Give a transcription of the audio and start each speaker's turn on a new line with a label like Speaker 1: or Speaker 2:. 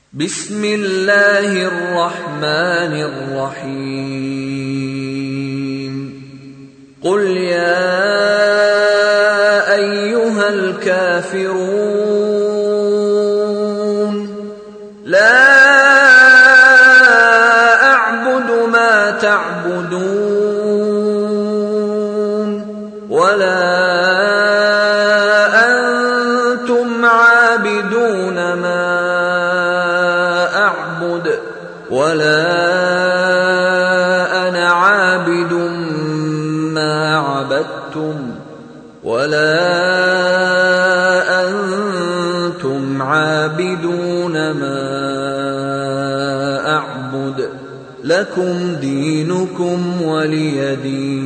Speaker 1: بسم الله الرحمن الرحيم قل يا أيها الكافرون لا أعبد ما تعبدون ولا أنتم عابدون ما أعبد ولا أنا عابد ما عبدتم ولا أنتم عابدون ما أعبد لكم دينكم ولي دين.